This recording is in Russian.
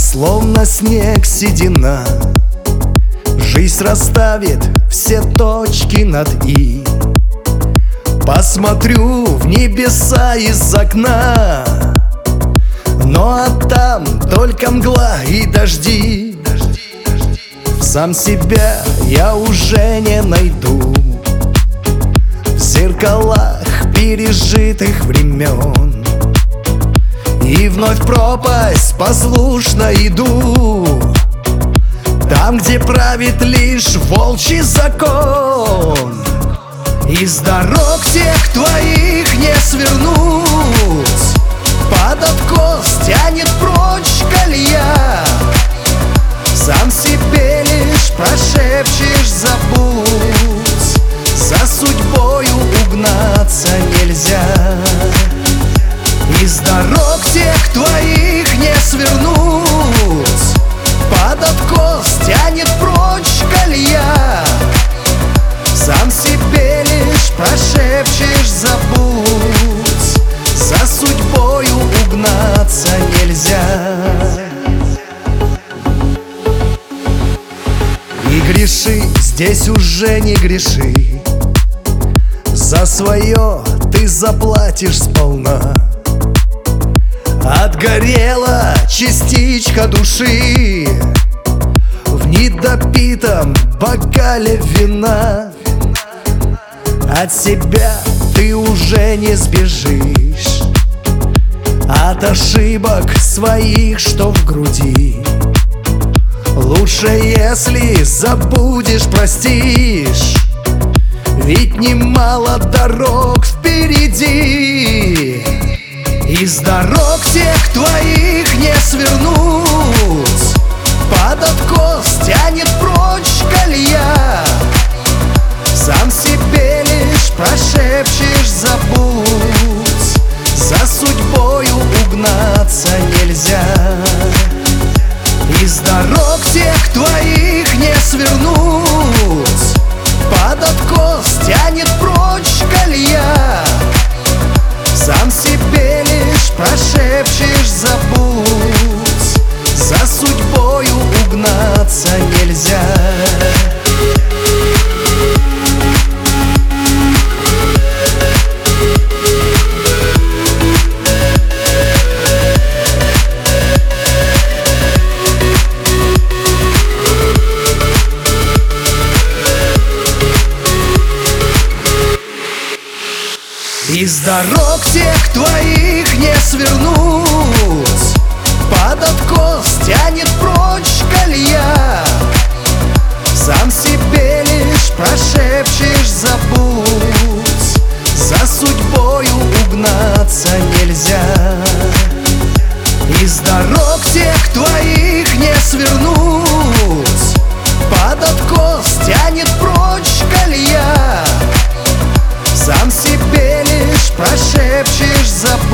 словно снег седина. Жизнь расставит все точки над «и». Посмотрю в небеса из окна, но а там только мгла и дожди. Сам себя я уже не найду в зеркалах пережитых времен. И вновь в пропасть послушно иду, там, где правит лишь волчий закон. Из дорог тех твоих не свернуть, под откос тянет прочь колея. Сам себе лишь прошепчешь забудь, за судьбою угнаться нельзя. Из дорог тех твоих не свернуть, под откос тянет прочь колея. Сам себе лишь прошепчешь забудь, за судьбою угнаться нельзя. И греши, здесь уже не греши, за свое ты заплатишь сполна. Отгорела частичка души в недопитом бокале вина. От себя ты уже не сбежишь, от ошибок своих, что в груди. Лучше, если забудешь, простишь, ведь немало дорог впереди. Из дорог тех твоих не свернуть, под откос тянет прочь колея. Сам себе лишь прошепчешь забудь, за судьбою угнаться нельзя. Из дорог тех твоих не свернуть, под откос тянет прочь колея. Сам себе лишь прошепчешь забудь, за судьбою угнаться нельзя. Из дорог тех твоих не свернуть, под откос тянет прочь колея. Сам себе лишь прошепчешь забудь, за судьбою угнаться нельзя. Из дорог тех твоих не свернуть, под откос тянет прочь колея. Сам себе лишь прошепчешь забудь,